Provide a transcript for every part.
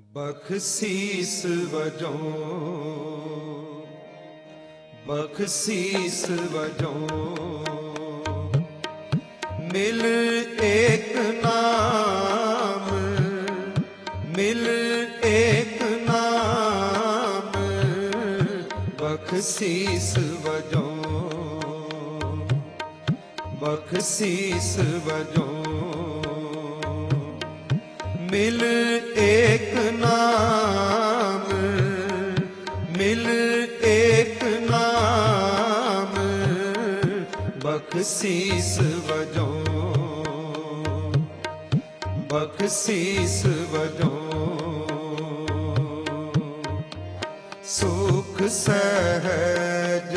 ਬਖਸ਼ੀਸ ਵਜੋਂ, ਬਖਸ਼ੀਸ ਵਜੋਂ ਮਿਲ ਏਕ ਨਾਮ, ਮਿਲ ਏਕ ਨਾਮ ਬਖਸ਼ੀਸ ਵਜੋਂ, ਬਖਸ਼ੀਸ ਵਜੋਂ ਮਿਲ ਏਕ ਨਾਮ, ਮਿਲ ਏਕ ਨਾਮ ਬਖਸ਼ੀਸ ਵਜੋਂ, ਬਖਸ਼ੀਸ ਵਜੋਂ ਸੁਖ ਸਹਿਜ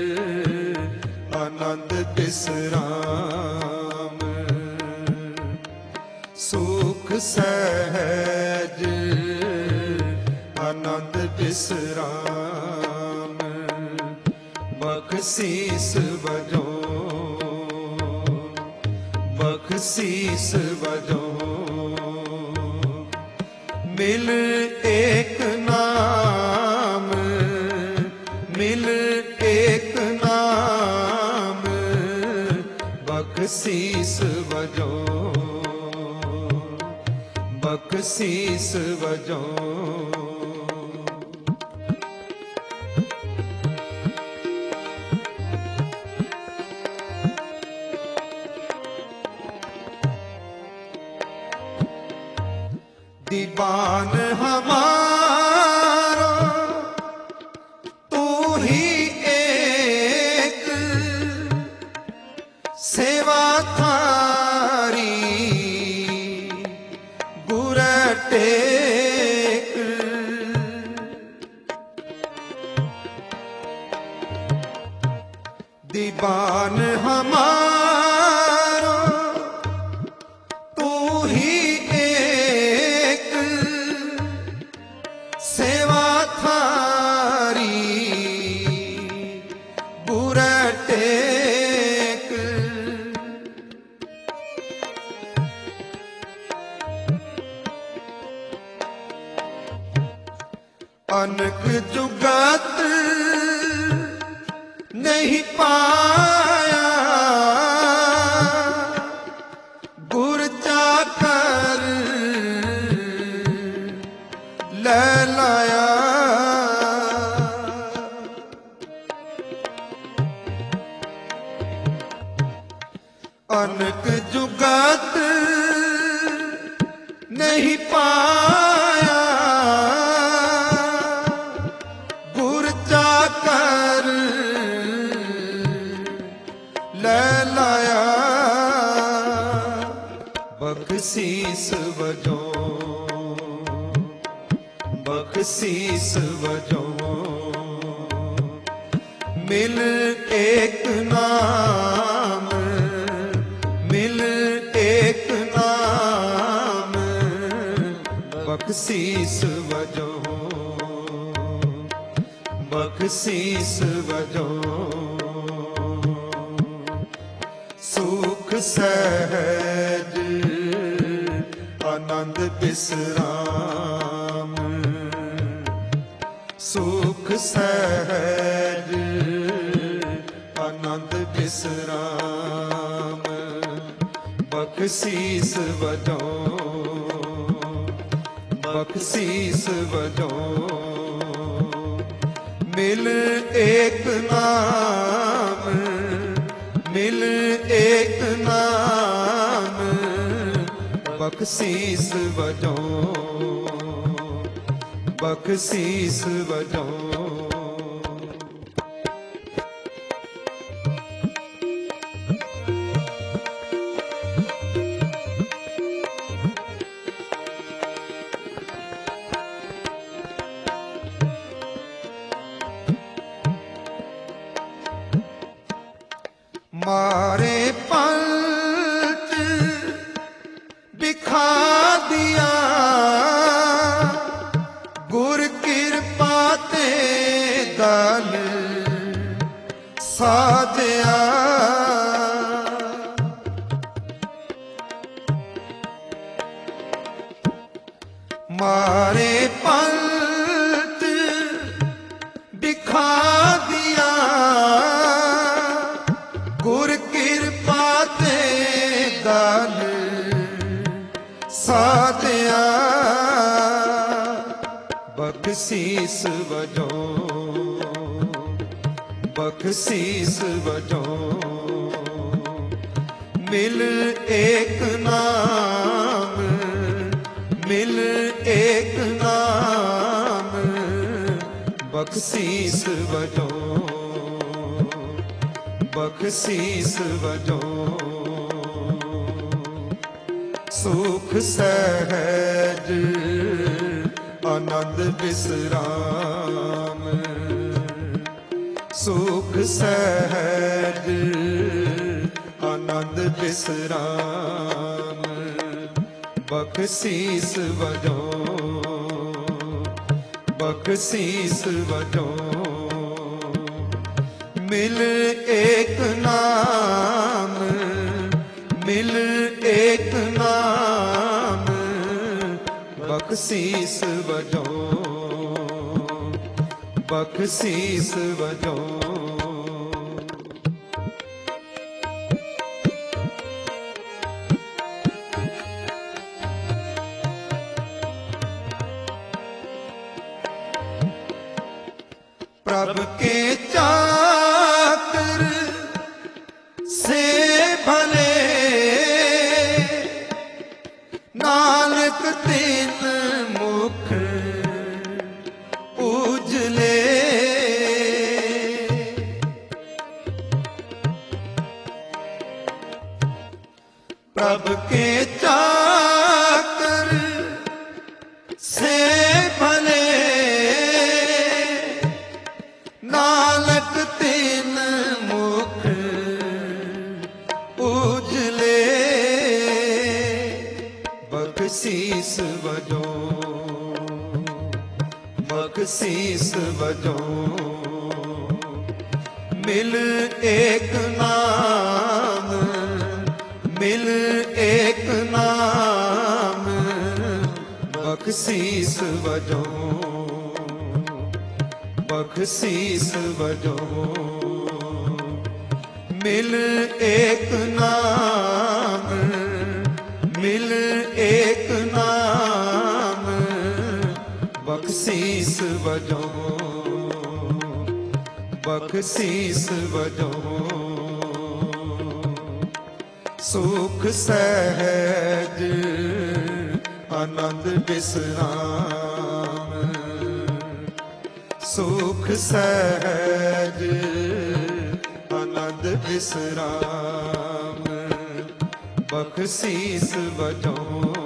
ਆਨੰਦ ਬਿਸਰਾਮ, ਸੁਖ ਸਹਿਜ ਆਨੰਦ ਬਿਸਰਾਮ ਬਖਸ਼ੀਸ ਵਜੋਂ, ਬਖਸ਼ੀਸ ਵਜੋਂ ਮਿਲ ਏਕ ਨਾਮ, ਮਿਲ ਏਕ ਨਾਮ ਬਖਸ਼ੀਸ ਵਜੋਂ, ਬਖਸ਼ੀਸ ਵਜੋਂ दीवान हमारा तू ही एक, सेवा थारी गुर टेक, दीवान हमारा तू ही सेवा थारी गुर टेक, अनक जुगत नहीं पाया गुर चाकर ले लाया, अनक जुगत नहीं पाया गुर चाकर ले लाया बख्शीस वजों, बख्शीस वजों मिल एक नाम, मिल एक नाम बख्शीस वजों, बख्शीस वजों सुख सहज आनंद बिसराम, सुख सहज आनंद बिसराम बख्शीस वजों, बख्शीस वजों मिल एक नाम, मिल एक नाम बख्शीस वजों, बख्शीस वजों मारे पंच दिखा दिया गुर कृपा ते ਮਾਰੇ ਪੰਥ ਦਿਖਾ ਦਿਆ ਗੁਰ ਕਿਰਪਾ ਤੇ ਦਾਨ ਸਾਧਿਆ ਬਖਸ਼ੀਸ ਵਜੋਂ ਬਖਸ਼ੀਸ ਵਜੋਂ ਮਿਲ ਏਕ ਨਾਮ ਮਿਲ ਏਕ ਨਾਮ ਬਖਸ਼ੀਸ ਵਜੋਂ ਬਖਸ਼ੀਸ ਵਜੋਂ ਸੁਖ ਸਹਿਜ ਆਨੰਦ ਬਿਸਰਾਮ ਸੁਖ ਸਹਿਜ ਆਨੰਦ ਬਿਸਰਾਮ ਬਖਸ਼ੀਸ ਵਜੋਂ ਬਖਸ਼ੀਸ ਵਜੋਂ ਮਿਲ ਏਕ ਨਾਮ ਮਿਲ ਏਕ ਨਾਮ ਬਖਸ਼ੀਸ ਵਜੋਂ ਬਖਸ਼ੀਸ ਵਜੋਂ प्रभ के चाकर से भले नानक तीन मुख उजले प्रभ के चाकर से भले नानक तीन मुख उजले बख्शीस वजों बख्शीस वजों मिल एक नाम मिल एक नाम बख्शीस वजों बख्शीस वजों मिल एक नाम मिल एक नाम बख्शीस वजों बख्शीस वजों सुख सहज आनंद बिसराम सुख सहज आनंद बिसराम बख्शीस वजों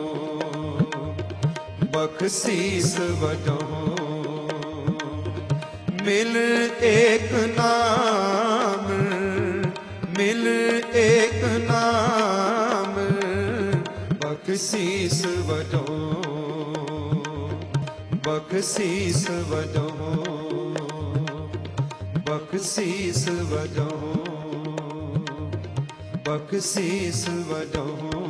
बख्शीस वजों मिल एक नाम मिल एक नाम बख्शीस वजों बख्शीस वजों बख्शीस वजों बख्शीस वजों